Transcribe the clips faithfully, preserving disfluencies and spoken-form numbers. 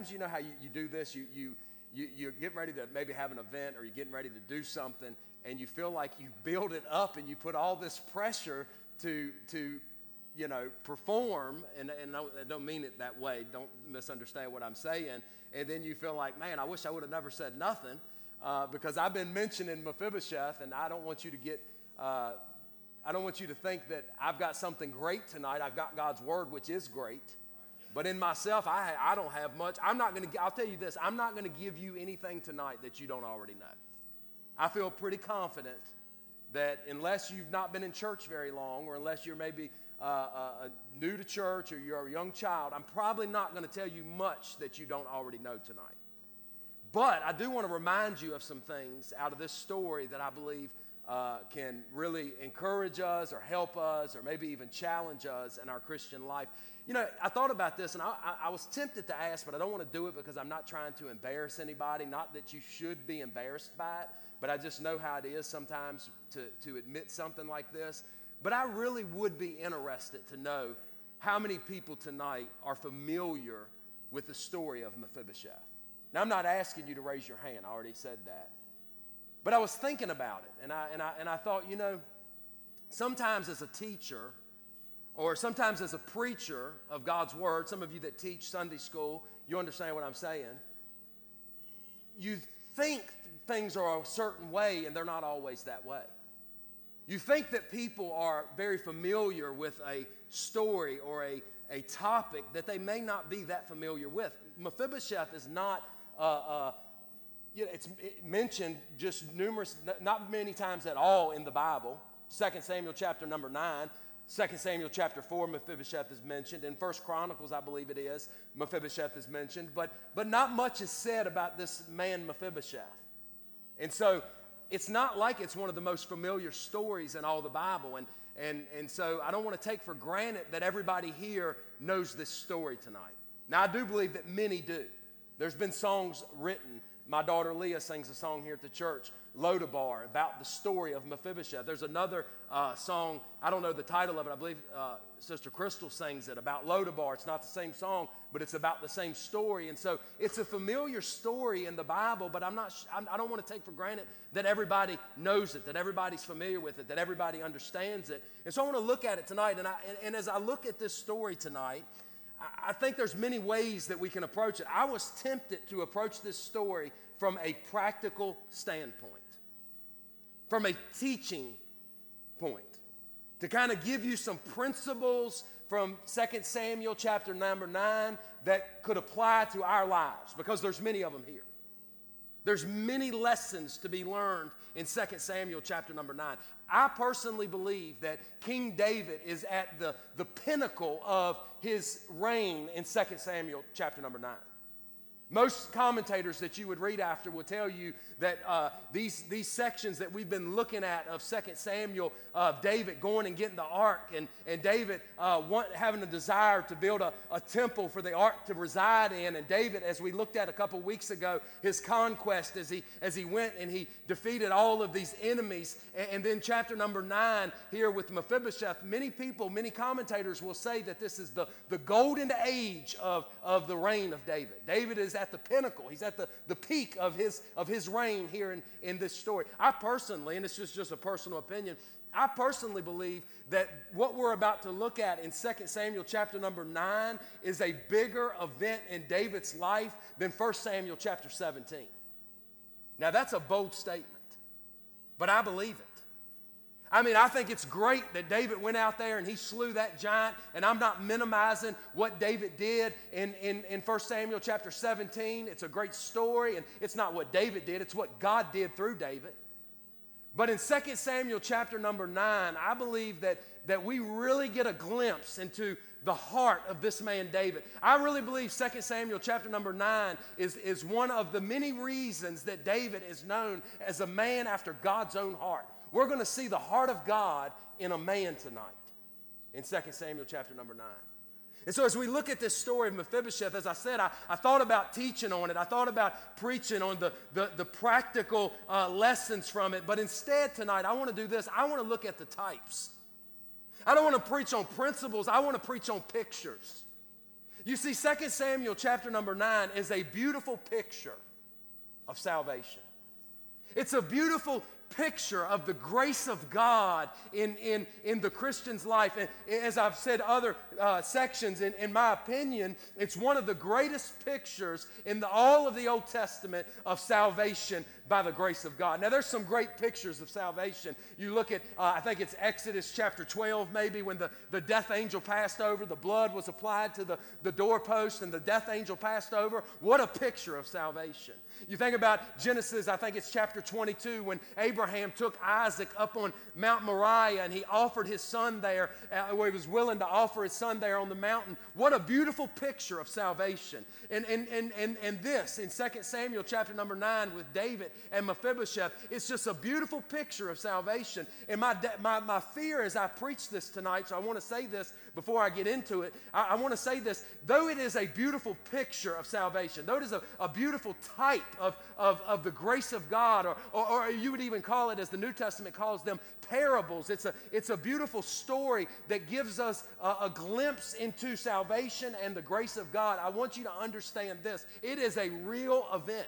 you know how you, you do this, you, you, you, you're getting ready to maybe have an event or you're getting ready to do something and you feel like you build it up and you put all this pressure to, to you know, perform, and, and I don't mean it that way, don't misunderstand what I'm saying, and then you feel like, man, I wish I would have never said nothing uh, because I've been mentioning Mephibosheth, and I don't want you to get, uh, I don't want you to think that I've got something great tonight. I've got God's word, which is great. But in myself, I, I don't have much. I'm not going to, I'll tell you this, I'm not going to give you anything tonight that you don't already know. I feel pretty confident that unless you've not been in church very long, or unless you're maybe uh, uh, new to church or you're a young child, I'm probably not going to tell you much that you don't already know tonight. But I do want to remind you of some things out of this story that I believe uh, can really encourage us or help us or maybe even challenge us in our Christian life. You know, I thought about this, and I, I, I was tempted to ask, but I don't want to do it because I'm not trying to embarrass anybody. Not that you should be embarrassed by it, but I just know how it is sometimes to, to admit something like this. But I really would be interested to know how many people tonight are familiar with the story of Mephibosheth. Now, I'm not asking you to raise your hand. I already said that. But I was thinking about it, and I, and I, and I thought, you know, sometimes as a teacher, or sometimes as a preacher of God's word, some of you that teach Sunday school, you understand what I'm saying. You think things are a certain way, and they're not always that way. You think that people are very familiar with a story or a, a topic that they may not be that familiar with. Mephibosheth is not, uh, uh, you know, it's mentioned just numerous, not many times at all in the Bible. Second Samuel chapter number nine. Second Samuel chapter four, Mephibosheth is mentioned. In First Chronicles, I believe it is, Mephibosheth is mentioned. But, but not much is said about this man Mephibosheth. And so it's not like it's one of the most familiar stories in all the Bible. And, and, and so I don't want to take for granted that everybody here knows this story tonight. Now, I do believe that many do. There's been songs written. My daughter Leah sings a song here at the church, Lodabar, about the story of Mephibosheth. There's another uh, song, I don't know the title of it, I believe uh, Sister Crystal sings it, about Lodabar. It's not the same song, but it's about the same story. And so it's a familiar story in the Bible, but I'm not, I don't want to take for granted that everybody knows it, that everybody's familiar with it, that everybody understands it. And so I want to look at it tonight, and, I, and, and as I look at this story tonight, I think there's many ways that we can approach it. I was tempted to approach this story from a practical standpoint, from a teaching point, to kind of give you some principles from Second Samuel chapter number nine that could apply to our lives, because there's many of them here. There's many lessons to be learned in Second Samuel chapter number nine. I personally believe that King David is at the, the pinnacle of his reign in Second Samuel chapter number nine. Most commentators that you would read after will tell you that uh, these, these sections that we've been looking at of Second Samuel, uh, David going and getting the ark, and, and David uh, want, having a desire to build a, a temple for the ark to reside in, and David, as we looked at a couple weeks ago, his conquest as he, as he went and he defeated all of these enemies. And, and then chapter number nine here with Mephibosheth, many people, many commentators will say that this is the, the golden age of, of the reign of David. David is at the pinnacle. He's at the, the peak of his, of his reign here in, in this story. I personally, and it's just, just a personal opinion, I personally believe that what we're about to look at in Second Samuel chapter number nine is a bigger event in David's life than First Samuel chapter seventeen. Now, that's a bold statement, but I believe it. I mean, I think it's great that David went out there and he slew that giant, and I'm not minimizing what David did in, in, in First Samuel chapter seventeen. It's a great story, and it's not what David did, it's what God did through David. But in Second Samuel chapter number nine, I believe that, that we really get a glimpse into the heart of this man David. I really believe Second Samuel chapter number nine is, is one of the many reasons that David is known as a man after God's own heart. We're going to see the heart of God in a man tonight in Second Samuel chapter number nine. And so as we look at this story of Mephibosheth, as I said, I, I thought about teaching on it. I thought about preaching on the, the, the practical uh, lessons from it. But instead tonight, I want to do this. I want to look at the types. I don't want to preach on principles. I want to preach on pictures. You see, Second Samuel chapter number nine is a beautiful picture of salvation. It's a beautiful picture of the grace of God in, in, in the Christian's life. And as I've said other uh, sections, in, in my opinion, it's one of the greatest pictures in the, all of the Old Testament of salvation by the grace of God. Now, there's some great pictures of salvation. You look at, uh, I think it's Exodus chapter twelve, maybe, when the, the death angel passed over, the blood was applied to the, the doorpost, and the death angel passed over. What a picture of salvation. You think about Genesis, I think it's chapter twenty-two, when Abraham took Isaac up on Mount Moriah, and he offered his son there, uh, where he was willing to offer his son there on the mountain. What a beautiful picture of salvation. And, and, and, and, and this, in Second Samuel chapter number nine with David and Mephibosheth, it's just a beautiful picture of salvation. And my, my, my fear as I preach this tonight, so I want to say this before I get into it, I, I want to say this, though it is a beautiful picture of salvation, though it is a, a beautiful type of, of, of the grace of God, or, or, or you would even call it, as the New Testament calls them, parables. It's a, it's a beautiful story that gives us a, a glimpse into salvation and the grace of God. I want you to understand this. It is a real event.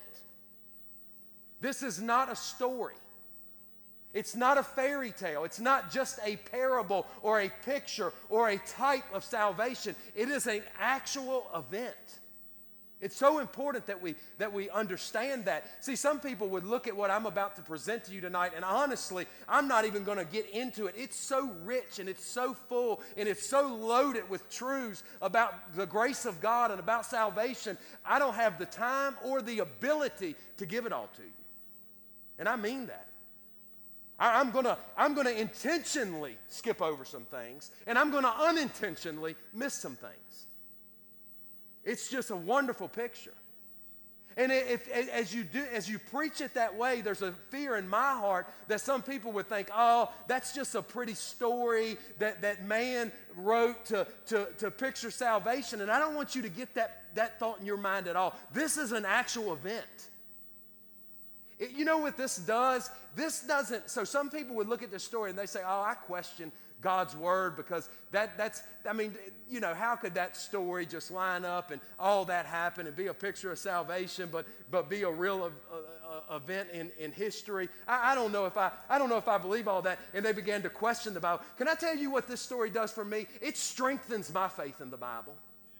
This is not a story. It's not a fairy tale. It's not just a parable or a picture or a type of salvation. It is an actual event. It's so important that we, that we understand that. See, some people would look at what I'm about to present to you tonight, and honestly, I'm not even going to get into it. It's so rich, and it's so full, and it's so loaded with truths about the grace of God and about salvation. I don't have the time or the ability to give it all to you. And I mean that. I, I'm going to I'm going to intentionally skip over some things, and I'm going to unintentionally miss some things. It's just a wonderful picture. And if, as you do, as you preach it that way, there's a fear in my heart that some people would think, oh, that's just a pretty story that, that man wrote to, to, to picture salvation. And I don't want you to get that, that thought in your mind at all. This is an actual event. It, you know what this does? This doesn't, so some people would look at this story and they say, oh, I question God's word, because that, that's, I mean, you know, how could that story just line up and all that happen and be a picture of salvation, but, but be a real uh, uh, event in, in history? I, I don't know if I, I don't know if I believe all that. And they began to question the Bible. Can I tell you what this story does for me? It strengthens my faith in the Bible.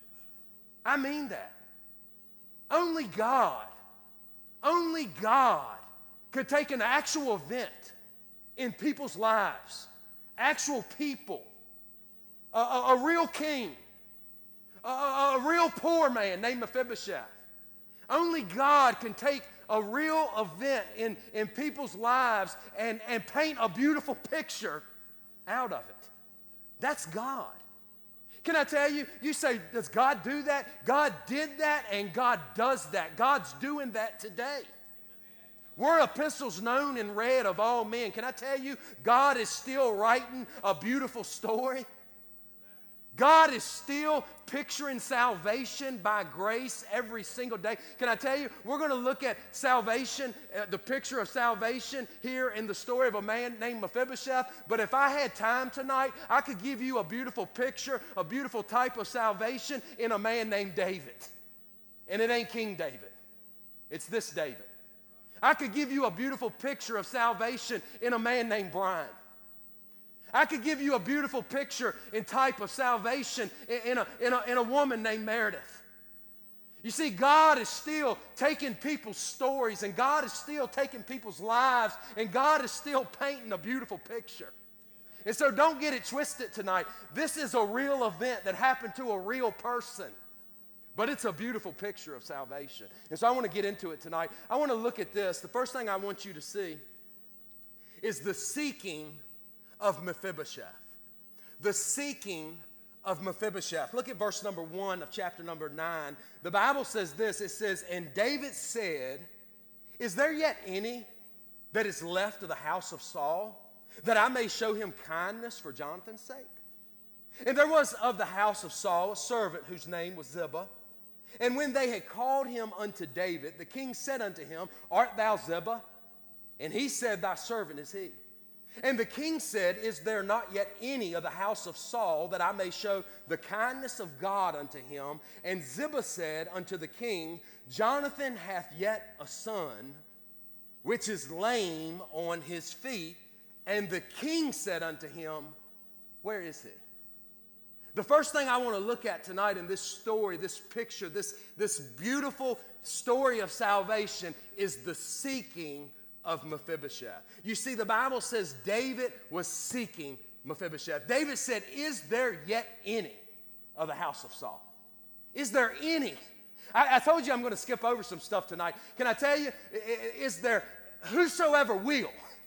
I mean that. Only God, only God could take an actual event in people's lives, actual people, a, a, a real king, a, a, a real poor man named Mephibosheth. Only God can take a real event in, in people's lives and, and paint a beautiful picture out of it. That's God. Can I tell you, you say, does God do that? God did that, and God does that. God's doing that today. We're epistles known and read of all men. Can I tell you, God is still writing a beautiful story? God is still picturing salvation by grace every single day. Can I tell you, we're going to look at salvation, uh, the picture of salvation here in the story of a man named Mephibosheth. But if I had time tonight, I could give you a beautiful picture, a beautiful type of salvation in a man named David. And it ain't King David. It's this David. I could give you a beautiful picture of salvation in a man named Brian. I could give you a beautiful picture and type of salvation in, in, a, in, a, in a woman named Meredith. You see, God is still taking people's stories, and God is still taking people's lives, and God is still painting a beautiful picture. And so don't get it twisted tonight. This is a real event that happened to a real person. But it's a beautiful picture of salvation. And so I want to get into it tonight. I want to look at this. The first thing I want you to see is the seeking of Mephibosheth. The seeking of Mephibosheth. Look at verse number one of chapter number nine. The Bible says this. It says, and David said, is there yet any that is left of the house of Saul, that I may show him kindness for Jonathan's sake? And there was of the house of Saul a servant whose name was Ziba. And when they had called him unto David, the king said unto him, art thou Ziba? And he said, thy servant is he. And the king said, is there not yet any of the house of Saul that I may show the kindness of God unto him? And Ziba said unto the king, Jonathan hath yet a son, which is lame on his feet. And the king said unto him, where is he? The first thing I want to look at tonight in this story, this picture, this, this beautiful story of salvation is the seeking of Mephibosheth. You see, the Bible says David was seeking Mephibosheth. David said, is there yet any of the house of Saul? Is there any? I, I told you I'm going to skip over some stuff tonight. Can I tell you, is there whosoever will?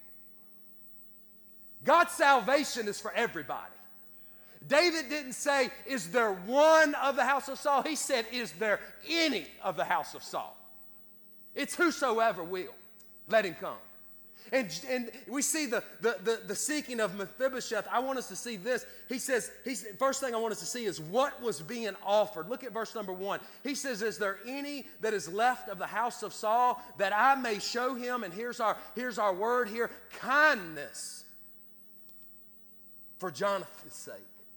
God's salvation is for everybody. David didn't say, is there one of the house of Saul? He said, is there any of the house of Saul? It's whosoever will. Let him come. And, and we see the, the, the, the seeking of Mephibosheth. I want us to see this. He says, he's, first thing I want us to see is what was being offered. Look at verse number one. He says, is there any that is left of the house of Saul that I may show him? And here's our, here's our word here, kindness for Jonathan's sake.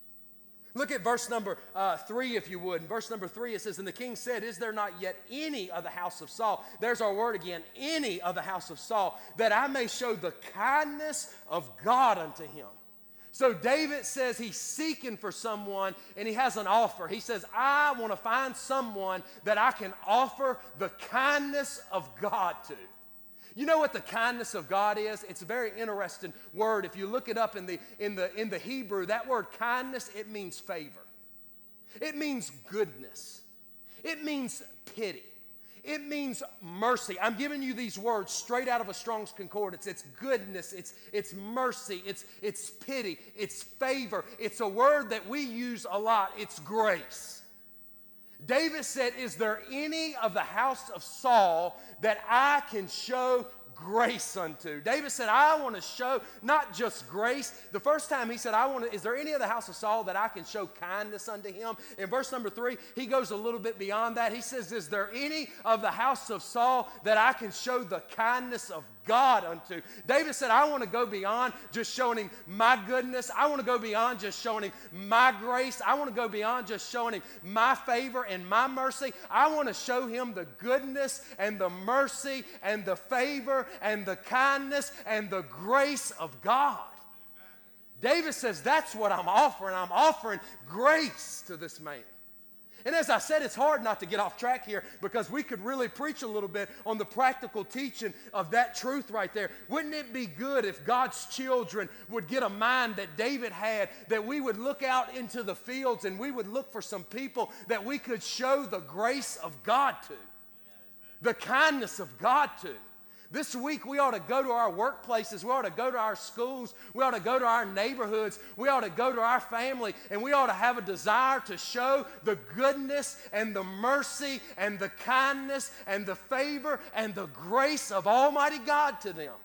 Look at verse number uh, three, if you would. In verse number three, it says, and the king said, is there not yet any of the house of Saul? There's our word again, any of the house of Saul, that I may show the kindness of God unto him. So David says he's seeking for someone, and he has an offer. He says, I want to find someone that I can offer the kindness of God to. You know what the kindness of God is? It's a very interesting word. If you look it up in the, in the, in the Hebrew, that word kindness, it means favor. It means goodness. It means pity. It means mercy. I'm giving you these words straight out of a Strong's Concordance. It's goodness, it's, it's mercy, it's, it's pity, it's favor. It's a word that we use a lot. It's grace. David said, is there any of the house of Saul that I can show grace unto? David said, I want to show not just grace. The first time he said, I want to, is there any of the house of Saul that I can show kindness unto him? In verse number three, he goes a little bit beyond that. He says, is there any of the house of Saul that I can show the kindness of God unto? David said, I want to go beyond just showing him my goodness. I want to go beyond just showing him my grace. I want to go beyond just showing him my favor and my mercy. I want to show him the goodness and the mercy and the favor and the kindness and the grace of God. David says, that's what I'm offering. I'm offering grace to this man. And as I said, it's hard not to get off track here because we could really preach a little bit on the practical teaching of that truth right there. Wouldn't it be good if God's children would get a mind that David had, that we would look out into the fields and we would look for some people that we could show the grace of God to, the kindness of God to. This week, we ought to go to our workplaces. We ought to go to our schools. We ought to go to our neighborhoods. We ought to go to our family. And we ought to have a desire to show the goodness and the mercy and the kindness and the favor and the grace of Almighty God to them.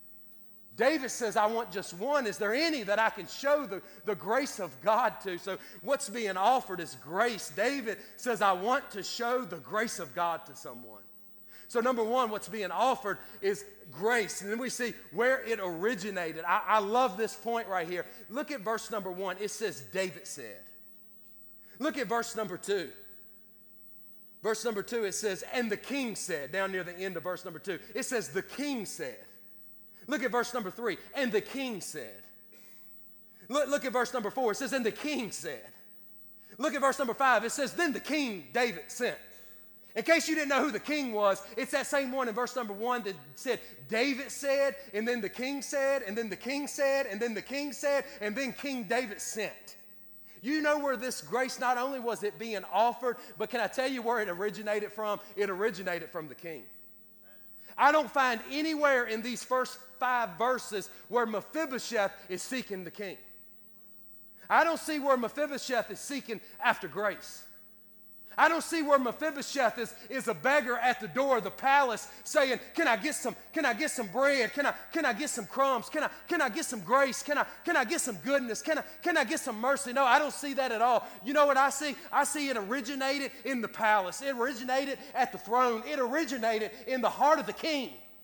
David says, I want just one. Is there any that I can show the, the grace of God to? So what's being offered is grace. David says, I want to show the grace of God to someone. So number one, what's being offered is grace. And then we see where it originated. I, I love this point right here. Look at verse number one. It says, David said. Look at verse number two. Verse number two, it says, and the king said, down near the end of verse number two. It says, the king said. Look at verse number three, and the king said. Look, look at verse number four. It says, and the king said. Look at verse number five. It says, then the king David sent. In case you didn't know who the king was, it's that same one in verse number one that said, David said, and then the king said, and then the king said, and then the king said, and then King David sent. You know where this grace, not only was it being offered, but can I tell you where it originated from? It originated from the king. I don't find anywhere in these first five verses where Mephibosheth is seeking the king. I don't see where Mephibosheth is seeking after grace. I don't see where Mephibosheth is, is a beggar at the door of the palace saying, can I get some, can I get some bread? Can I, can I get some crumbs? Can I, can I get some grace? Can I, can I get some goodness? Can I, can I get some mercy? No, I don't see that at all. You know what I see? I see it originated in the palace. It originated at the throne. It originated in the heart of the king.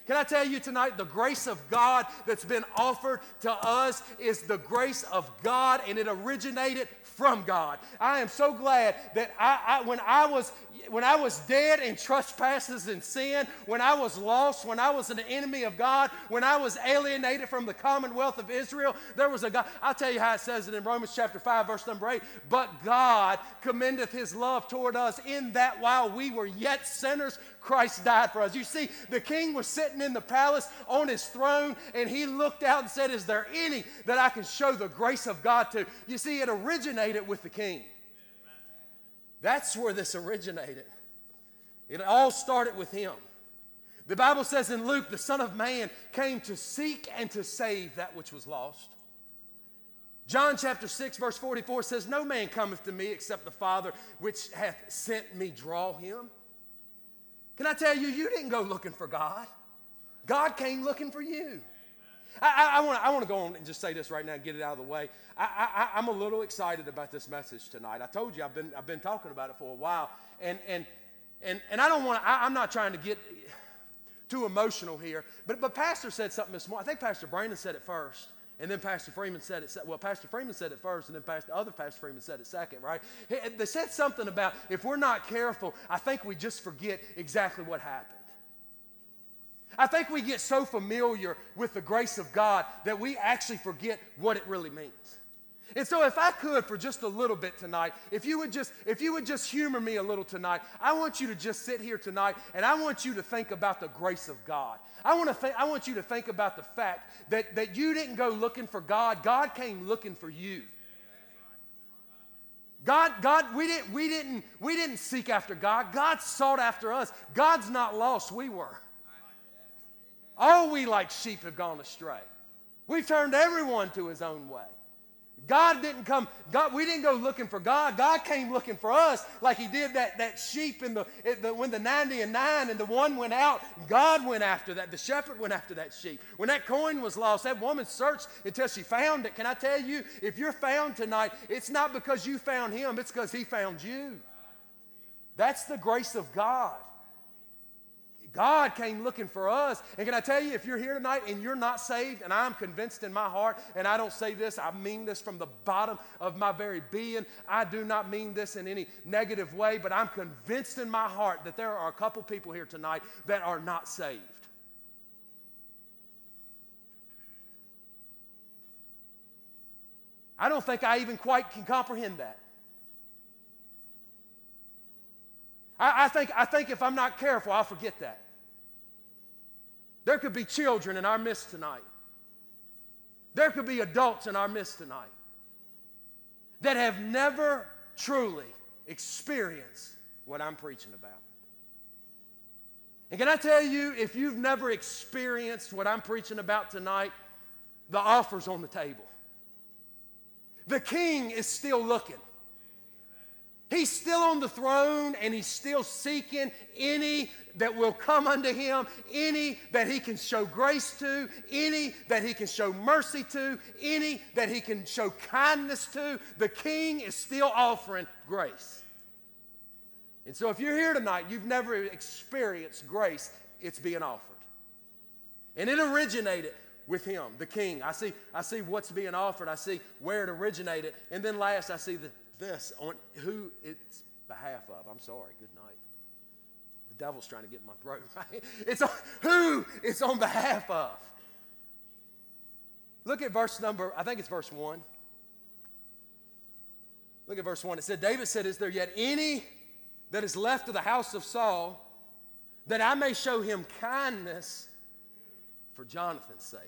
Can I tell you tonight, the grace of God that's been offered to us is the grace of God, and it originated from God. I am so glad that I, I when I was when I was dead in trespasses and sin, when I was lost, when I was an enemy of God, when I was alienated from the commonwealth of Israel, there was a God. I'll tell you how it says it in Romans chapter five, verse number eight. But God commendeth his love toward us in that while we were yet sinners, Christ died for us. You see, the king was sitting in the palace on his throne, and he looked out and said, is there any that I can show the grace of God to? You see, it originated with the king. That's where this originated. It all started with him. The Bible says in Luke, the Son of Man came to seek and to save that which was lost. John chapter six, verse forty-four says, no man cometh to me except the Father which hath sent me draw him. Can I tell you, you didn't go looking for God. God came looking for you. I, I, I want to I want to go on and just say this right now and get it out of the way. I, I, I'm a little excited about this message tonight. I told you I've been I've been talking about it for a while, and and and and I don't want to. I'm not trying to get too emotional here, but but Pastor said something this morning. I think Pastor Brandon said it first, and then Pastor Freeman said it. Well, Pastor Freeman said it first, and then Pastor other Pastor Freeman said it second. Right? They said something about if we're not careful, I think we just forget exactly what happened. I think we get so familiar with the grace of God that we actually forget what it really means. And so if I could for just a little bit tonight, if you would just if you would just humor me a little tonight, I want you to just sit here tonight and I want you to think about the grace of God. I want to think I want you to think about the fact that, that you didn't go looking for God. God came looking for you. God, God, we didn't, we didn't, we didn't seek after God. God sought after us. God's not lost, we were. All we like sheep have gone astray. We've turned everyone to his own way. God didn't come, God, we didn't go looking for God. God came looking for us like he did that, that sheep in the, in the, when the ninety and nine and the one went out, God went after that. The shepherd went after that sheep. When that coin was lost, that woman searched until she found it. Can I tell you, if you're found tonight, it's not because you found him, it's because he found you. That's the grace of God. God came looking for us. And can I tell you, if you're here tonight and you're not saved, and I'm convinced in my heart, and I don't say this, I mean this from the bottom of my very being. I do not mean this in any negative way, but I'm convinced in my heart that there are a couple people here tonight that are not saved. I don't think I even quite can comprehend that. I, I think, I think if I'm not careful, I'll forget that. There could be children in our midst tonight. There could be adults in our midst tonight that have never truly experienced what I'm preaching about. And can I tell you, if you've never experienced what I'm preaching about tonight, the offer's on the table. The king is still looking. He's still on the throne, and he's still seeking any that will come unto him, any that he can show grace to, any that he can show mercy to, any that he can show kindness to. The king is still offering grace. And so if you're here tonight, you've never experienced grace, it's being offered. And it originated with him, the king. I see, I see what's being offered. I see where it originated. And then last, I see the this on who it's behalf of. I'm sorry. Good night. The devil's trying to get in my throat. Right? It's on, who it's on behalf of. Look at verse number, I think it's verse one. Look at verse one. It said, David said, is there yet any that is left of the house of Saul that I may show him kindness for Jonathan's sake?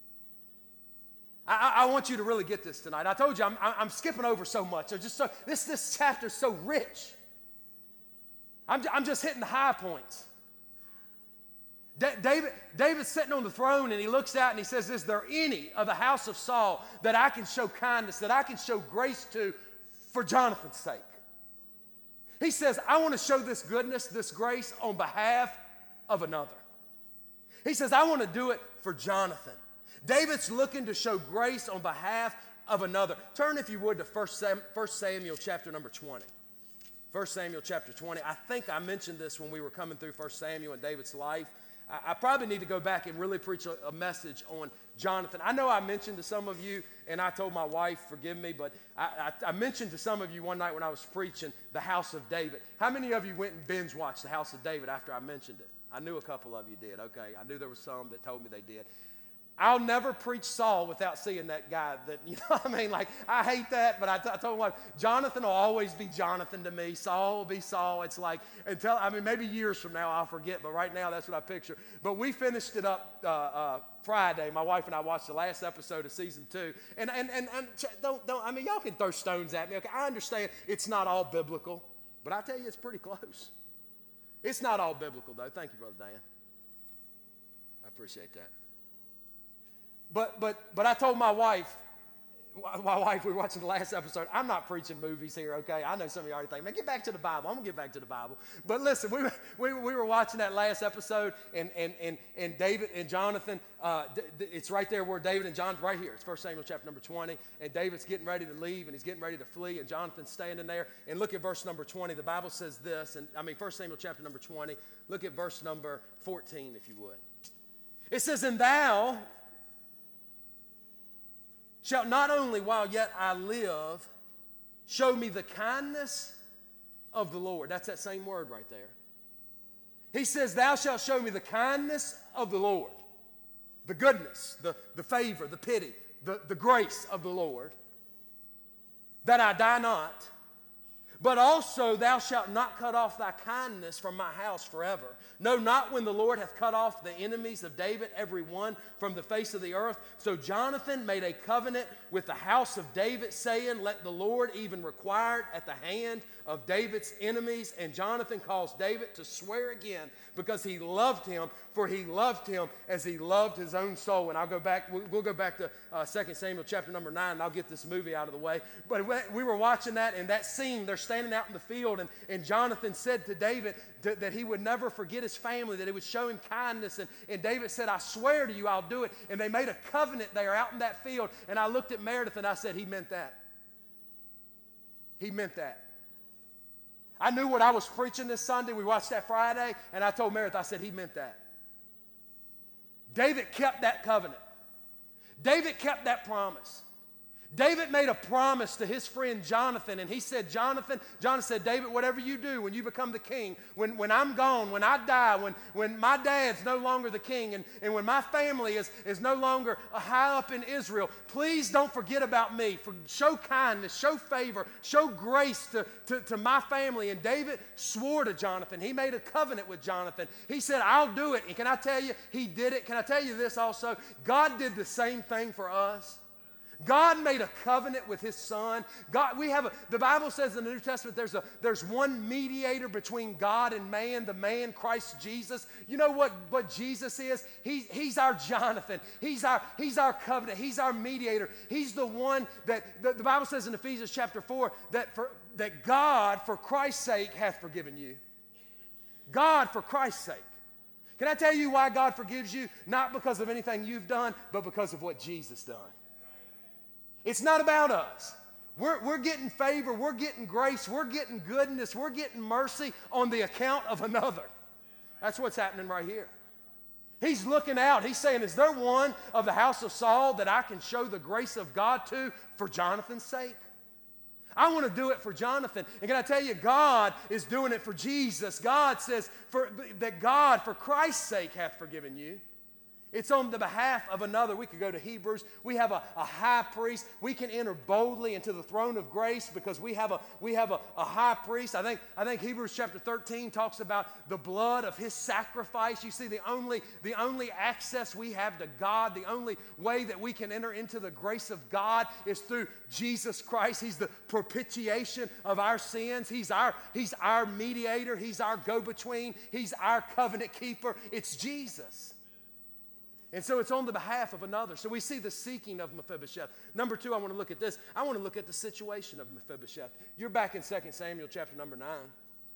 I, I want you to really get this tonight. I told you I'm, I'm skipping over so much. Just so, this, this chapter is so rich. I'm, I'm just hitting the high points. Da- David, David's sitting on the throne, and he looks out and he says, is there any of the house of Saul that I can show kindness, that I can show grace to for Jonathan's sake? He says, I want to show this goodness, this grace on behalf of another. He says, I want to do it for Jonathan. David's looking to show grace on behalf of another. Turn, if you would, to First Samuel chapter number twenty. First Samuel chapter twenty. I think I mentioned this when we were coming through First Samuel and David's life. I, I probably need to go back and really preach a, a message on Jonathan. I know I mentioned to some of you, and I told my wife, forgive me, but I, I, I mentioned to some of you one night when I was preaching the House of David. How many of you went and binge watched the House of David after I mentioned it? I knew a couple of you did, okay. I knew there were some that told me they did. I'll never preach Saul without seeing that guy that, you know what I mean? Like, I hate that, but I, t- I told my wife, Jonathan will always be Jonathan to me. Saul will be Saul. It's like, until, I mean, maybe years from now I'll forget, but right now that's what I picture. But we finished it up uh, uh, Friday. My wife and I watched the last episode of season two. And, and, and, and don't, don't, I mean, y'all can throw stones at me. Okay, I understand it's not all biblical, but I tell you, it's pretty close. It's not all biblical, though. Thank you, Brother Dan. I appreciate that. But but but I told my wife, my wife, we were watching the last episode, I'm not preaching movies here, okay? I know some of you already think, man, get back to the Bible. I'm going to get back to the Bible. But listen, we, we, we were watching that last episode, and and and, and David and Jonathan, uh, d- d- it's right there where David and Jonathan, right here. It's First Samuel chapter number twenty, and David's getting ready to leave, and he's getting ready to flee, and Jonathan's standing there. And look at verse number twenty. The Bible says this, and I mean First Samuel chapter number twenty. Look at verse number fourteen, if you would. It says, and thou shalt not only while yet I live show me the kindness of the Lord. That's that same word right there. He says, thou shalt show me the kindness of the Lord, the goodness, the, the favor, the pity, the, the grace of the Lord, that I die not. But also thou shalt not cut off thy kindness from my house forever. No, not when the Lord hath cut off the enemies of David, every one from the face of the earth. So Jonathan made a covenant with the house of David, saying, let the Lord even require it at the hand of David's enemies. And Jonathan caused David to swear again, because he loved him, for he loved him as he loved his own soul. And I'll go back, we'll, we'll go back to uh, Second Samuel chapter number nine, and I'll get this movie out of the way. But we were watching that, and that scene, they're standing out in the field, and, and Jonathan said to David to, that he would never forget his family, that he would show him kindness. And, and David said, I swear to you, I'll do it. And they made a covenant there out in that field. And I looked at Meredith and I said, he meant that. He meant that. I knew what I was preaching this Sunday. We watched that Friday, and I told Meredith, I said, he meant that. David kept that covenant. David kept that promise. David made a promise to his friend Jonathan, and he said, Jonathan, Jonathan said, David, whatever you do when you become the king, when, when I'm gone, when I die, when, when my dad's no longer the king, and, and when my family is, is no longer high up in Israel, please don't forget about me. For, show kindness, show favor, show grace to, to, to my family. And David swore to Jonathan. He made a covenant with Jonathan. He said, I'll do it. And can I tell you, he did it. Can I tell you this also? God did the same thing for us. God made a covenant with his son. God, we have a, the Bible says in the New Testament there's, a, there's one mediator between God and man, the man Christ Jesus. You know what, what Jesus is? He, he's our Jonathan. He's our, he's our covenant. He's our mediator. He's the one that, the, the Bible says in Ephesians chapter four that, for, that God, for Christ's sake, hath forgiven you. God, for Christ's sake. Can I tell you why God forgives you? Not because of anything you've done, but because of what Jesus done. It's not about us. We're, we're getting favor, we're getting grace, we're getting goodness, we're getting mercy on the account of another. That's what's happening right here. He's looking out. He's saying, is there one of the house of Saul that I can show the grace of God to for Jonathan's sake? I want to do it for Jonathan. And can I tell you, God is doing it for Jesus. God says for, that God, for Christ's sake, hath forgiven you. It's on the behalf of another. We could go to Hebrews. We have a, a high priest. We can enter boldly into the throne of grace because we have a we have a, a high priest. I think I think Hebrews chapter thirteen talks about the blood of his sacrifice. You see, the only the only access we have to God, the only way that we can enter into the grace of God is through Jesus Christ. He's the propitiation of our sins. He's our he's our mediator. He's our go-between. He's our covenant keeper. It's Jesus. And so it's on the behalf of another. So we see the seeking of Mephibosheth. Number two, I want to look at this. I want to look at the situation of Mephibosheth. You're back in Second Samuel chapter number nine.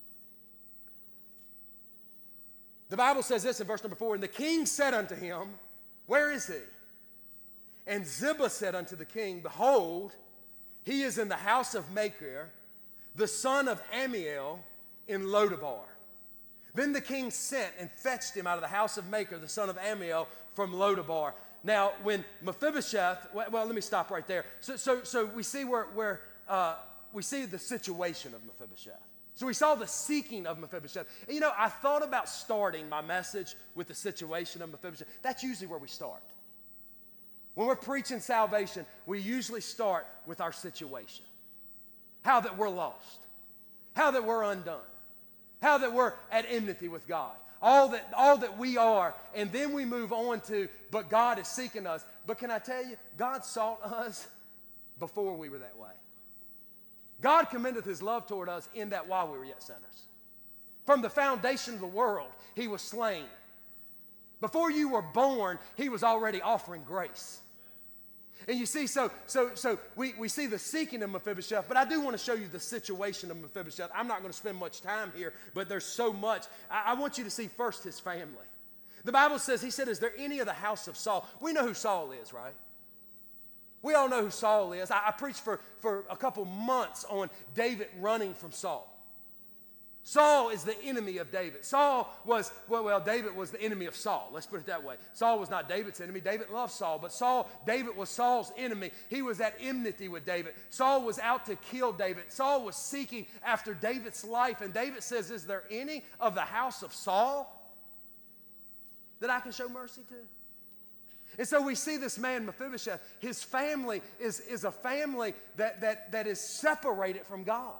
The Bible says this in verse number four, and the king said unto him, where is he? And Ziba said unto the king, behold, he is in the house of Machir, the son of Ammiel, in Lodabar. Then the king sent and fetched him out of the house of Machir, the son of Ammiel, from Lodabar. Now, when Mephibosheth, well, well let me stop right there. So, so, so we see where, where uh, we see the situation of Mephibosheth. So we saw the seeking of Mephibosheth. And you know, I thought about starting my message with the situation of Mephibosheth. That's usually where we start. When we're preaching salvation, we usually start with our situation. How that we're lost. How that we're undone. How that we're at enmity with God. All that, all that we are. And then we move on to, but God is seeking us. But can I tell you, God sought us before we were that way. God commendeth his love toward us in that while we were yet sinners. From the foundation of the world, he was slain. Before you were born, he was already offering grace. And you see, so so so we, we see the seeking of Mephibosheth, but I do want to show you the situation of Mephibosheth. I'm not going to spend much time here, but there's so much. I, I want you to see first his family. The Bible says, he said, is there any of the house of Saul? We know who Saul is, right? We all know who Saul is. I, I preached for, for a couple months on David running from Saul. Saul is the enemy of David. Saul was, well, well, David was the enemy of Saul. Let's put it that way. Saul was not David's enemy. David loved Saul, but Saul, David was Saul's enemy. He was at enmity with David. Saul was out to kill David. Saul was seeking after David's life, and David says, is there any of the house of Saul that I can show mercy to? And so we see this man, Mephibosheth, his family is, is a family that, that, that is separated from God.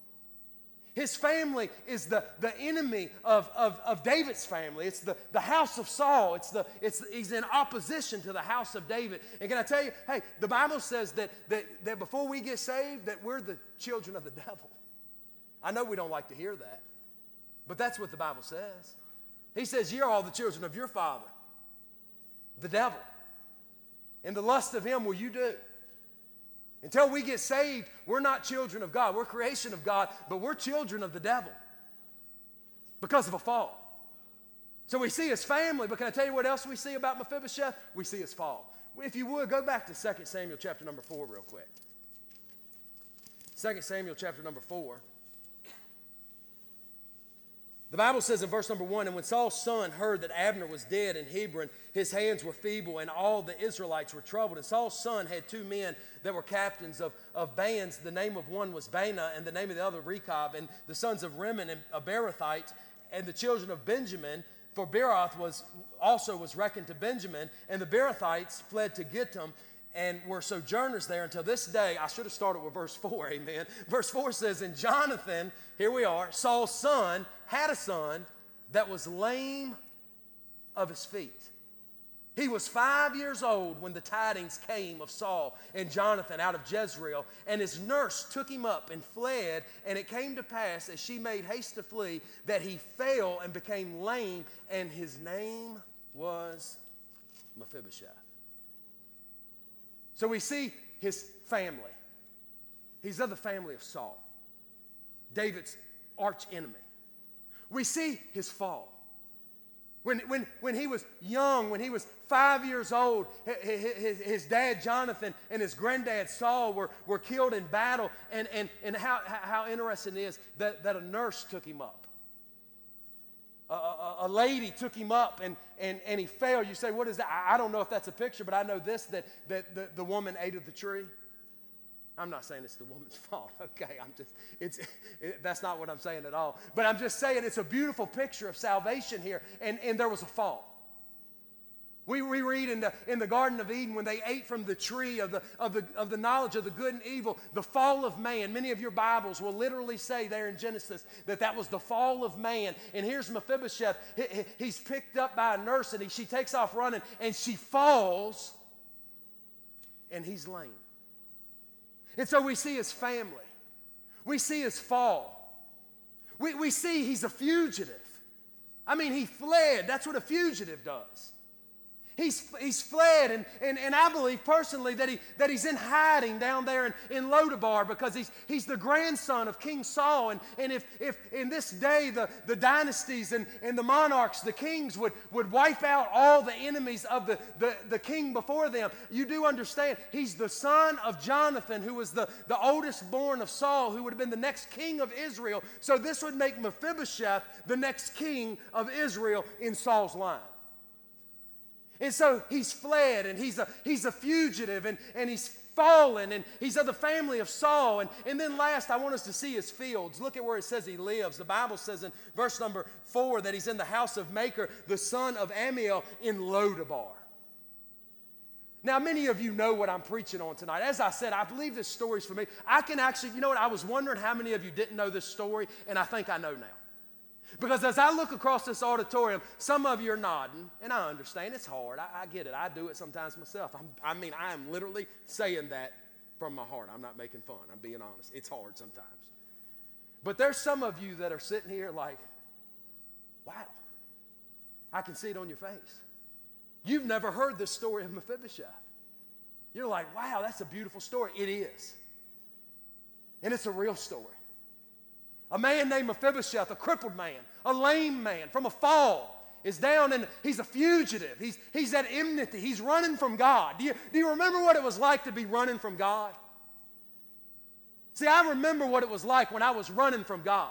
His family is the, the enemy of, of, of David's family. It's the, the house of Saul. It's the, it's, he's in opposition to the house of David. And can I tell you, hey, the Bible says that, that, that before we get saved, that we're the children of the devil. I know we don't like to hear that, but that's what the Bible says. He says, you're all the children of your father, the devil. And the lust of him will you do. Until we get saved, we're not children of God. We're creation of God, but we're children of the devil because of a fall. So we see his family, but can I tell you what else we see about Mephibosheth? We see his fall. If you would, go back to Second Samuel chapter number four real quick. Second Samuel chapter number four. The Bible says in verse number one, and when Saul's son heard that Abner was dead in Hebron, his hands were feeble, and all the Israelites were troubled. And Saul's son had two men that were captains of, of bands. The name of one was Baanah, and the name of the other Rechab, and the sons of Rimmon and a Beerothite, and the children of Benjamin, for Beeroth was also was reckoned to Benjamin, and the Beerothites fled to Gittim, and were sojourners there until this day. I should have started with verse four, amen. Verse four says, and Jonathan, here we are, Saul's son, had a son that was lame of his feet. He was five years old when the tidings came of Saul and Jonathan out of Jezreel, and his nurse took him up and fled, and it came to pass, as she made haste to flee, that he fell and became lame, and his name was Mephibosheth. So we see his family. He's of the family of Saul, David's arch enemy. We see his fall. When, when, when he was young, when he was five years old, his, his dad Jonathan and his granddad Saul were, were killed in battle. And, and, and how, how interesting it is that, that a nurse took him up. A, a, a lady took him up and, and, and he fell. You say, what is that? I, I don't know if that's a picture, but I know this, that, that the, the woman ate of the tree. I'm not saying it's the woman's fault, okay? I'm just, it's, it, that's not what I'm saying at all. But I'm just saying it's a beautiful picture of salvation here, and, and there was a fall. We, we read in the, in the Garden of Eden when they ate from the tree of the, of, the, of the knowledge of the good and evil, the fall of man. Many of your Bibles will literally say there in Genesis that that was the fall of man. And here's Mephibosheth. He, he, he's picked up by a nurse, and he, she takes off running, and she falls, and he's lame. And so we see his family. We see his fall. We, we see he's a fugitive. I mean, he fled. That's what a fugitive does. He's, he's fled, and, and, and I believe personally that, he, that he's in hiding down there in, in Lodabar because he's, he's the grandson of King Saul. And, and if, if in this day the, the dynasties and, and the monarchs, the kings would, would wipe out all the enemies of the, the, the king before them, you do understand he's the son of Jonathan, who was the, the oldest born of Saul, who would have been the next king of Israel. So this would make Mephibosheth the next king of Israel in Saul's line. And so he's fled, and he's a, he's a fugitive, and, and he's fallen, and he's of the family of Saul. And, and then last, I want us to see his fields. Look at where it says he lives. The Bible says in verse number four that he's in the house of Machir, the son of Ammiel, in Lodabar. Now, many of you know what I'm preaching on tonight. As I said, I believe this story's for me. I can actually, you know what, I was wondering how many of you didn't know this story, and I think I know now. Because as I look across this auditorium, some of you are nodding, and I understand it's hard. I, I get it. I do it sometimes myself. I'm, I mean, I am literally saying that from my heart. I'm not making fun. I'm being honest. It's hard sometimes. But there's some of you that are sitting here like, wow, I can see it on your face. You've never heard this story of Mephibosheth. You're like, wow, that's a beautiful story. It is. And it's a real story. A man named Mephibosheth, a crippled man, a lame man from a fall, is down and he's a fugitive. He's, he's at enmity. He's running from God. Do you, do you remember what it was like to be running from God? See, I remember what it was like when I was running from God.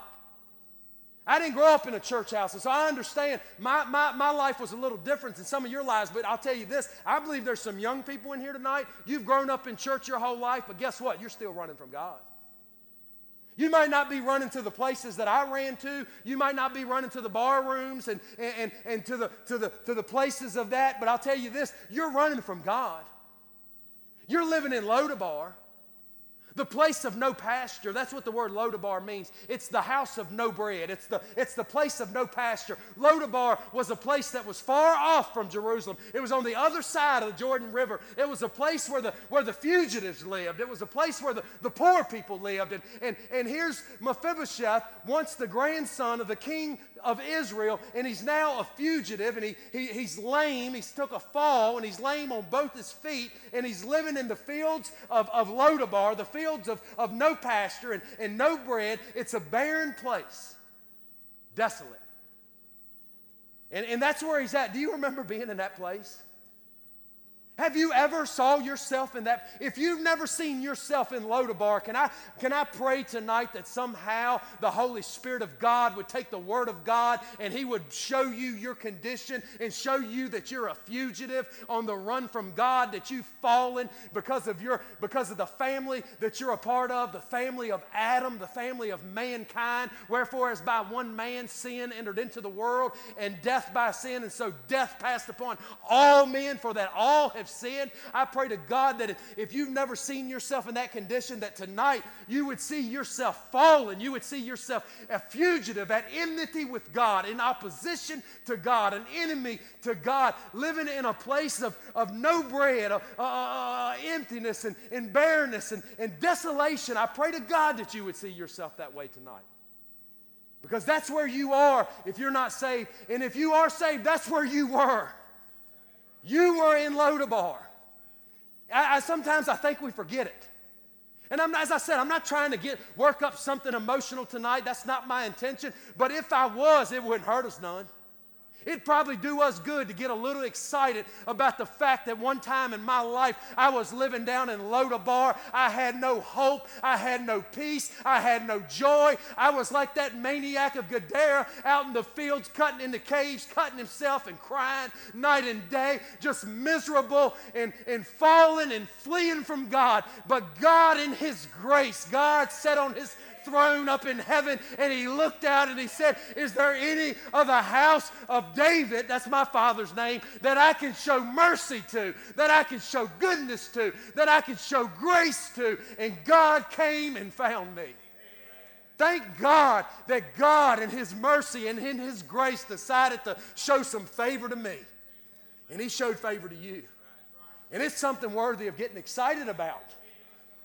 I didn't grow up in a church house, and so I understand my, my, my life was a little different than some of your lives, but I'll tell you this, I believe there's some young people in here tonight. You've grown up in church your whole life, but guess what? You're still running from God. You might not be running to the places that I ran to. You might not be running to the bar rooms and, and, and to, the, to, the, to the places of that, but I'll tell you this, you're running from God. You're living in Lodabar, the place of no pasture. That's what the word Lodabar means. It's the house of no bread. It's the, it's the place of no pasture. Lodabar was a place that was far off from Jerusalem. It was on the other side of the Jordan River. It was a place where the, where the fugitives lived. It was a place where the, the poor people lived. And, and, and here's Mephibosheth, once the grandson of the king of Israel, and he's now a fugitive, and he, he, he's lame. He's took a fall, and he's lame on both his feet, and he's living in the fields of, of Lodabar, the fields of, of no pasture and, and no bread. It's a barren place, desolate. And, and that's where he's at. Do you remember being in that place? Have you ever saw yourself in that? If you've never seen yourself in Lodabar, can I, can I pray tonight that somehow the Holy Spirit of God would take the Word of God and He would show you your condition and show you that you're a fugitive on the run from God, that you've fallen because of, your, because of the family that you're a part of, the family of Adam, the family of mankind. Wherefore, as by one man sin entered into the world, and death by sin, and so death passed upon all men, for that all have sinned. I pray to God that if, if you've never seen yourself in that condition, that tonight you would see yourself fallen. You would see yourself a fugitive at enmity with God, in opposition to God, an enemy to God, living in a place of, of no bread, uh, uh, emptiness and, and barrenness and, and desolation. I pray to God that you would see yourself that way tonight. Because that's where you are if you're not saved. And if you are saved, that's where you were. You were in Lodabar. I, I, sometimes I think we forget it. And I'm, as I said, I'm not trying to get work up something emotional tonight. That's not my intention. But if I was, it wouldn't hurt us none. It'd probably do us good to get a little excited about the fact that one time in my life I was living down in Lodabar. I had no hope. I had no peace. I had no joy. I was like that maniac of Gadara out in the fields, cutting in the caves, cutting himself and crying night and day, just miserable and, and falling and fleeing from God. But God in His grace, God sat on His throne up in heaven, and He looked out and He said, is there any of the house of David, that's my father's name, that I can show mercy to, that I can show goodness to, that I can show grace to? And God came and found me. Thank God that God in His mercy and in His grace decided to show some favor to me. And He showed favor to you. And it's something worthy of getting excited about.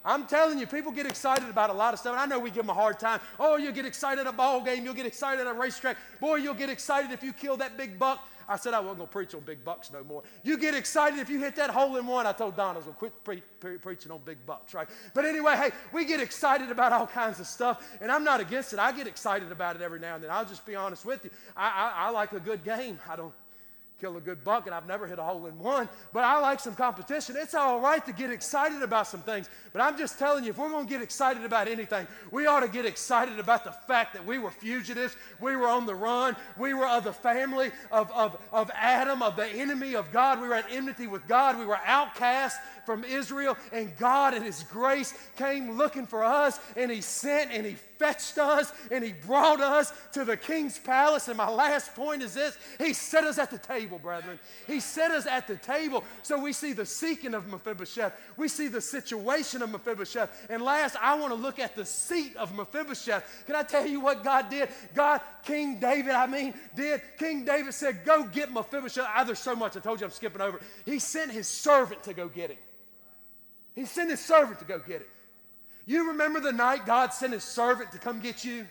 I'm telling you, people get excited about a lot of stuff. And I know we give them a hard time. Oh, you'll get excited at a ball game. You'll get excited at a racetrack. Boy, you'll get excited if you kill that big buck. I said I wasn't going to preach on big bucks no more. You get excited if you hit that hole in one. I told Don I was going to quit pre- pre- preaching on big bucks, right? But anyway, hey, we get excited about all kinds of stuff, and I'm not against it. I get excited about it every now and then. I'll just be honest with you. I, I, I like a good game. I don't kill a good buck, and I've never hit a hole in one, but I like some competition. It's all right to get excited about some things, but I'm just telling you, if we're going to get excited about anything, we ought to get excited about the fact that we were fugitives, we were on the run, we were of the family of, of, of Adam, of the enemy of God, we were at enmity with God, we were outcast from Israel, and God in His grace came looking for us, and He sent and He fetched us, and He brought us to the king's palace. And my last point is this: He set us at the table, brethren. He set us at the table. So we see the seeking of Mephibosheth. We see the situation of Mephibosheth. And last, I want to look at the seat of Mephibosheth. Can I tell you what God did? God, King David, I mean, did. King David said, go get Mephibosheth. Ah, there's so much. I told you I'm skipping over. He sent his servant to go get him. He sent his servant to go get him. You remember the night God sent His servant to come get you?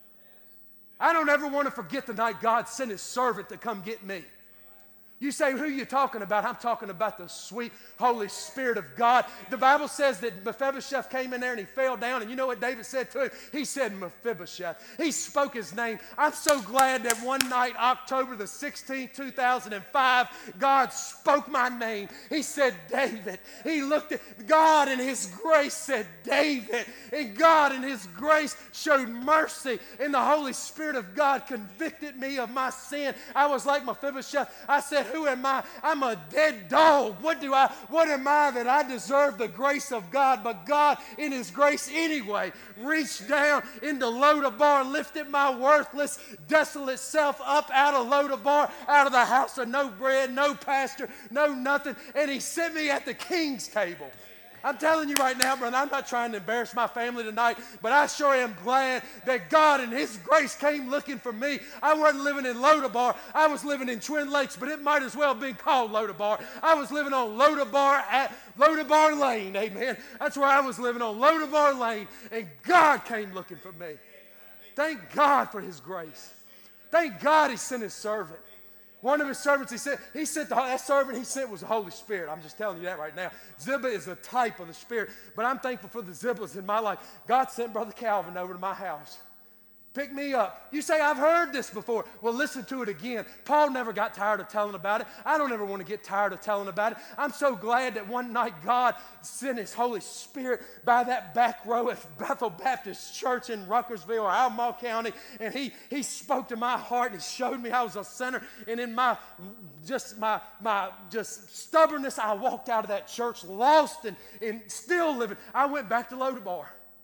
I don't ever want to forget the night God sent His servant to come get me. You say, who are you talking about? I'm talking about the sweet Holy Spirit of God. The Bible says that Mephibosheth came in there and he fell down. And you know what David said to him? He said, Mephibosheth. He spoke his name. I'm so glad that one night, October the sixteenth, two thousand five, God spoke my name. He said, David. He looked at God in His grace said, David. And God in His grace showed mercy. And the Holy Spirit of God convicted me of my sin. I was like Mephibosheth. I said, who am I? I'm a dead dog. What do I, what am I that I deserve the grace of God? But God, in His grace anyway, reached down into Lodabar, lifted my worthless, desolate self up out of Lodabar, out of the house of no bread, no pasture, no nothing, and He set me at the king's table. I'm telling you right now, brother, I'm not trying to embarrass my family tonight, but I sure am glad that God in His grace came looking for me. I wasn't living in Lodabar. I was living in Twin Lakes, but it might as well have been called Lodabar. I was living on Lodabar at Lodabar Lane, amen. That's where I was living, on Lodabar Lane, and God came looking for me. Thank God for His grace. Thank God He sent His servant. One of His servants, he sent, he sent the, that servant he sent was the Holy Spirit. I'm just telling you that right now. Ziba is a type of the Spirit. But I'm thankful for the Zibas in my life. God sent Brother Calvin over to my house. Pick me up. You say, I've heard this before. Well, listen to it again. Paul never got tired of telling about it. I don't ever want to get tired of telling about it. I'm so glad that one night God sent His Holy Spirit by that back row at Bethel Baptist Church in Ruckersville or Albemarle County, and he, he spoke to my heart and He showed me I was a sinner. And in my just my my just stubbornness, I walked out of that church lost and, and still living. I went back to Lodabar.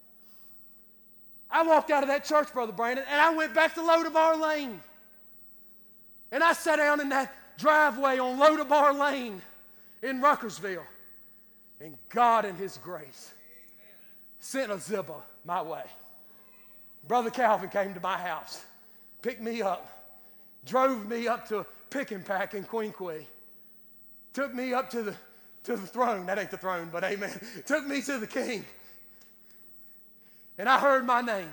I walked out of that church, Brother Brandon, and I went back to Lodabar Lane. And I sat down in that driveway on Lodabar Lane in Ruckersville. And God in His grace sent a Ziba my way. Brother Calvin came to my house, picked me up, drove me up to Pick and Pack in Queenquay, took me up to the, to the throne. That ain't the throne, but amen. Took me to the King. And I heard my name.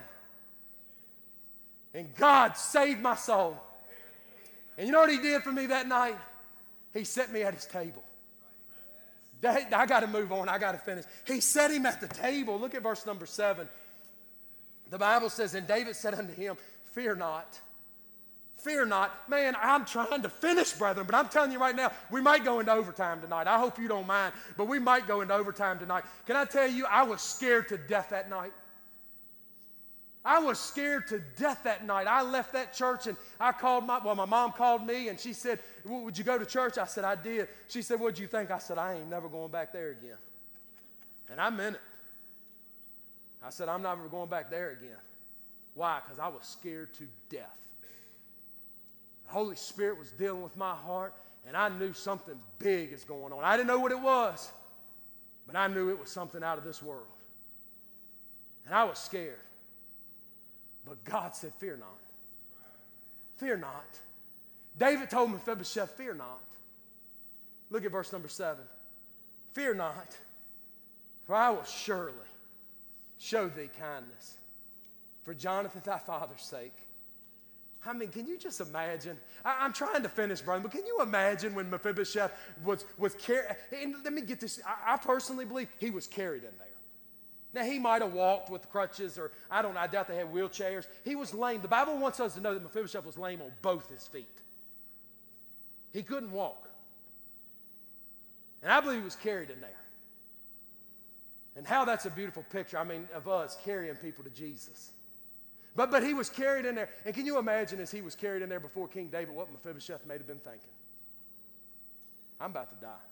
And God saved my soul. And you know what He did for me that night? He set me at His table. That, I got to move on. I got to finish. He set Him at the table. Look at verse number seven. The Bible says, and David said unto him, fear not. Fear not. Man, I'm trying to finish, brethren, but I'm telling you right now, we might go into overtime tonight. I hope you don't mind, but we might go into overtime tonight. Can I tell you, I was scared to death that night. I was scared to death that night. I left that church and I called my, well, my mom called me and she said, would you go to church? I said, I did. She said, what'd you think? I said, I ain't never going back there again. And I meant it. I said, I'm never going back there again. Why? Because I was scared to death. The Holy Spirit was dealing with my heart and I knew something big is going on. I didn't know what it was, but I knew it was something out of this world. And I was scared. But God said, fear not. Fear not. David told Mephibosheth, fear not. Look at verse number seven. Fear not, For I will surely show thee kindness for Jonathan thy father's sake. I mean, can you just imagine? I, I'm trying to finish, brother, but can you imagine when Mephibosheth was, was carried? And let me get this. I, I personally believe he was carried in there. Now, he might have walked with crutches, or I don't know, I doubt they had wheelchairs. He was lame. The Bible wants us to know that Mephibosheth was lame on both his feet. He couldn't walk. And I believe he was carried in there. And how that's a beautiful picture, I mean, of us carrying people to Jesus. But, but he was carried in there. And can you imagine as he was carried in there before King David, what Mephibosheth may have been thinking? I'm about to die.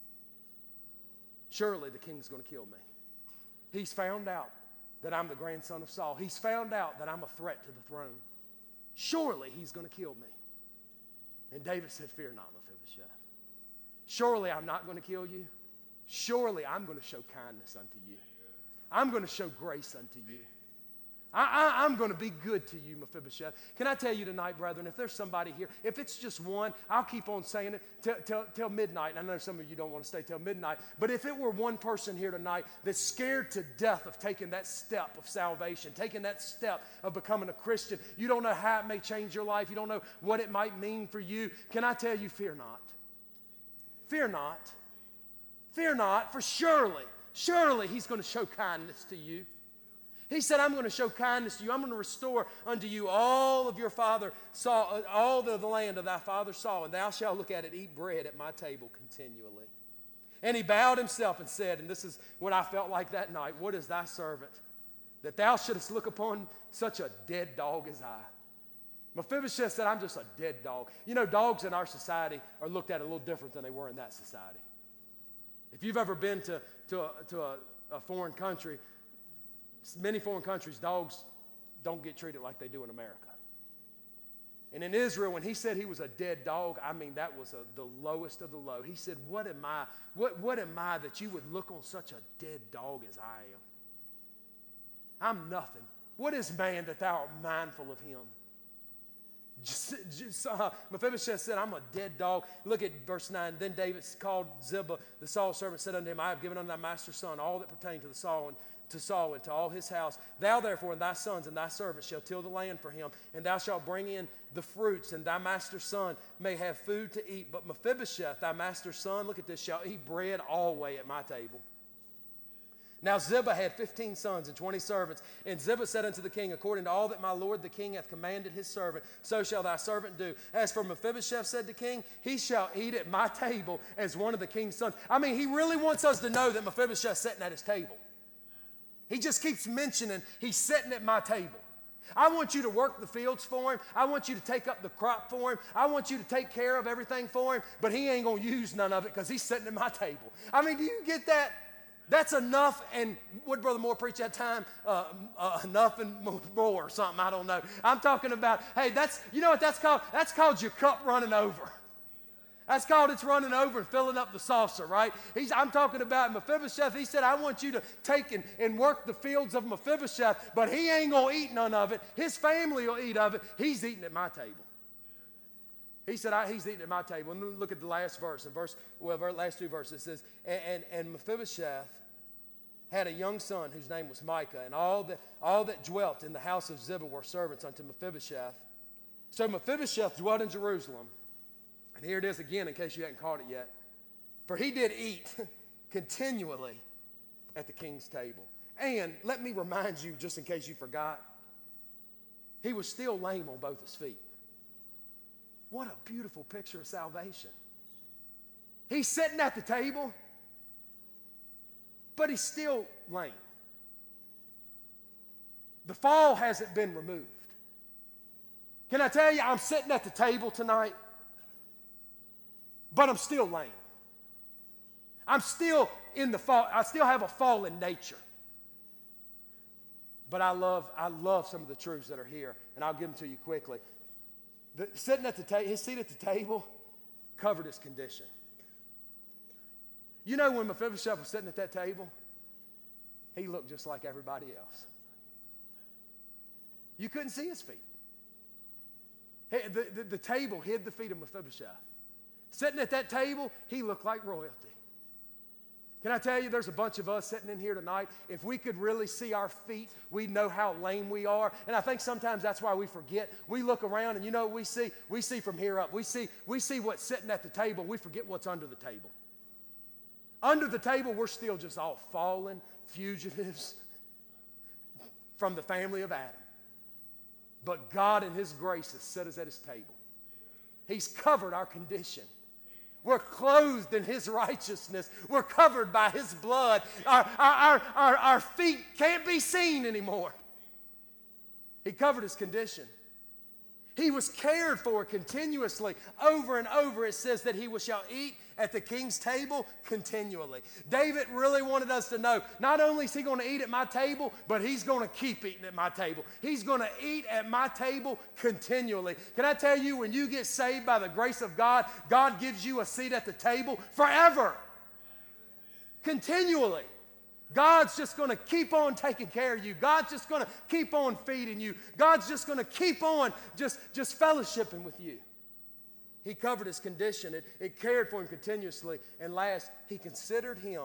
Surely the king's going to kill me. He's found out that I'm the grandson of Saul. He's found out that I'm a threat to the throne. Surely he's going to kill me. And David said, fear not, Mephibosheth. Surely I'm not going to kill you. Surely I'm going to show kindness unto you. I'm going to show grace unto you. I, I, I'm going to be good to you, Mephibosheth. Can I tell you tonight, brethren, if there's somebody here, if it's just one, I'll keep on saying it till, till, till midnight. And I know some of you don't want to stay till midnight, but if it were one person here tonight that's scared to death of taking that step of salvation, taking that step of becoming a Christian, you don't know how it may change your life, you don't know what it might mean for you, can I tell you, fear not. Fear not. Fear not, for surely, surely he's going to show kindness to you. He said, I'm going to show kindness to you. I'm going to restore unto you all of your father saw, all the, the land of thy father saw, and thou shalt look at it, eat bread at my table continually. And he bowed himself and said, and this is what I felt like that night, what is thy servant, that thou shouldest look upon such a dead dog as I? Mephibosheth said, I'm just a dead dog. You know, dogs in our society are looked at a little different than they were in that society. If you've ever been to, to, a, to a, a foreign country, many foreign countries, dogs don't get treated like they do in America. And in Israel, when he said he was a dead dog, I mean, that was a, the lowest of the low. He said, what am I, what, what am I that you would look on such a dead dog as I am? I'm nothing. What is man that thou art mindful of him? Just, just, uh, Mephibosheth said, I'm a dead dog. Look at verse nine. Then David called Ziba, the Saul's servant, said unto him, I have given unto thy master's son all that pertained to the Saul and to Saul and to all his house. Thou therefore and thy sons and thy servants shall till the land for him, and thou shalt bring in the fruits, and thy master's son may have food to eat. But Mephibosheth, thy master's son, look at this, shall eat bread always at my table. Now Ziba had fifteen sons and twenty servants. And Ziba said unto the king, according to all that my lord the king hath commanded his servant, so shall thy servant do. As for Mephibosheth, said the king, he shall eat at my table as one of the king's sons. I mean, he really wants us to know that Mephibosheth's sitting at his table. He just keeps mentioning he's sitting at my table. I want you to work the fields for him. I want you to take up the crop for him. I want you to take care of everything for him, but he ain't going to use none of it because he's sitting at my table. I mean, do you get that? That's enough, and what Brother Moore preached that time? Uh, uh, enough and more or something, I don't know. I'm talking about, hey, that's, you know what that's called? That's called your cup running over. That's called it's running over and filling up the saucer, right? He's, I'm talking about Mephibosheth. He said, I want you to take and, and work the fields of Mephibosheth, but he ain't going to eat none of it. His family will eat of it. He's eating at my table. He said, I, he's eating at my table. And look at the last verse. In verse, well, last two verses, it says, and, and, and Mephibosheth had a young son whose name was Micah, and all that, all that dwelt in the house of Ziba were servants unto Mephibosheth. So Mephibosheth dwelt in Jerusalem. And here it is again, in case you hadn't caught it yet. For he did eat continually at the king's table. And let me remind you, just in case you forgot, he was still lame on both his feet. What a beautiful picture of salvation. He's sitting at the table, but he's still lame. The fall hasn't been removed. Can I tell you, I'm sitting at the table tonight, but I'm still lame. I'm still in the fall. I still have a fallen nature. But I love, I love some of the truths that are here, and I'll give them to you quickly. The, sitting at the table, his seat at the table covered his condition. You know, when Mephibosheth was sitting at that table, he looked just like everybody else. You couldn't see his feet. Hey, the, the, the table hid the feet of Mephibosheth. Sitting at that table, he looked like royalty. Can I tell you, there's a bunch of us sitting in here tonight. If we could really see our feet, we'd know how lame we are. And I think sometimes that's why we forget. We look around and you know what we see? We see from here up. We see, we see what's sitting at the table. We forget what's under the table. Under the table, we're still just all fallen fugitives from the family of Adam. But God in His grace has set us at His table. He's covered our condition. We're clothed in His righteousness. We're covered by His blood. Our, our, our, our feet can't be seen anymore. He covered His condition. He was cared for continuously. Over and over it says that He shall eat at the king's table continually. David really wanted us to know, not only is He going to eat at my table, but He's going to keep eating at my table. He's going to eat at my table continually. Can I tell you, when you get saved by the grace of God, God gives you a seat at the table forever. Continually. God's just going to keep on taking care of you. God's just going to keep on feeding you. God's just going to keep on just, just fellowshipping with you. He covered His condition. It, it cared for Him continuously. And last, He considered him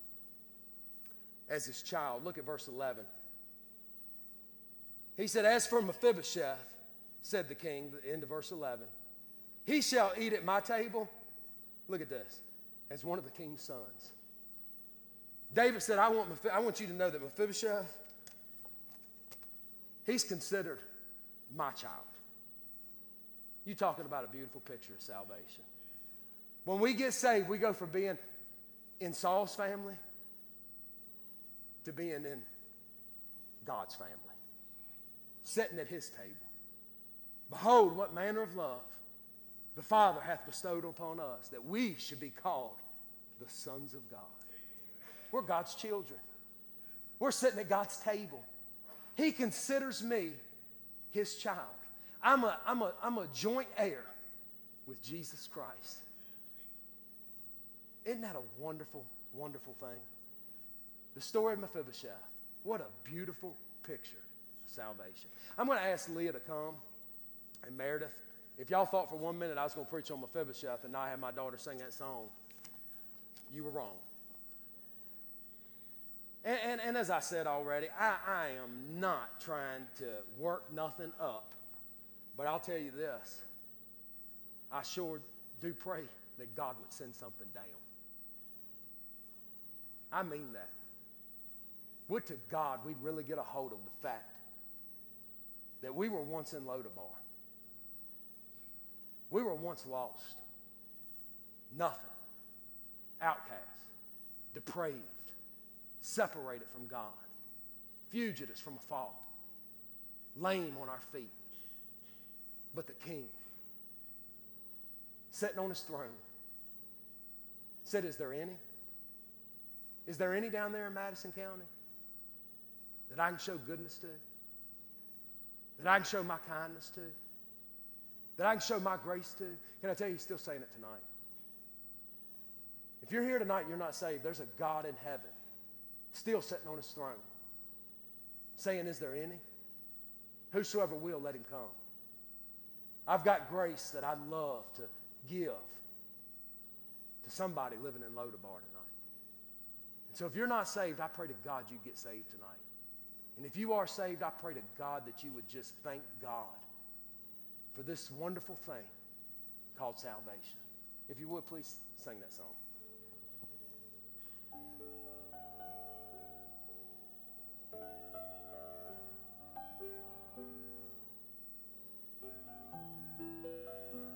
as His child. Look at verse eleven. He said, as for Mephibosheth, said the king, the end of verse eleven, he shall eat at my table. Look at this. As one of the king's sons. David said, I want, I want you to know that Mephibosheth, he's considered my child. You talking about a beautiful picture of salvation. When we get saved, we go from being in Saul's family to being in God's family. Sitting at His table. Behold, what manner of love the Father hath bestowed upon us, that we should be called the sons of God. We're God's children. We're sitting at God's table. He considers me His child. I'm a, I'm a, I'm a joint heir with Jesus Christ. Isn't that a wonderful, wonderful thing? The story of Mephibosheth. What a beautiful picture of salvation. I'm going to ask Leah to come and Meredith. If y'all thought for one minute I was going to preach on Mephibosheth and not have my daughter sing that song, you were wrong. And, and, and as I said already, I, I am not trying to work nothing up. But I'll tell you this. I sure do pray that God would send something down. I mean that. Would to God we'd really get a hold of the fact that we were once in Lodabar. We were once lost. Nothing. Outcast. Depraved. Separated from God, fugitives from a fall, lame on our feet. But the King, sitting on His throne, said, is there any? Is there any down there in Madison County that I can show goodness to? That I can show my kindness to? That I can show my grace to? Can I tell you, He's still saying it tonight. If you're here tonight and you're not saved, there's a God in heaven still sitting on His throne, saying, is there any? Whosoever will, let him come. I've got grace that I'd love to give to somebody living in Lodabar tonight. And so if you're not saved, I pray to God you get saved tonight. And if you are saved, I pray to God that you would just thank God for this wonderful thing called salvation. If you would, please sing that song.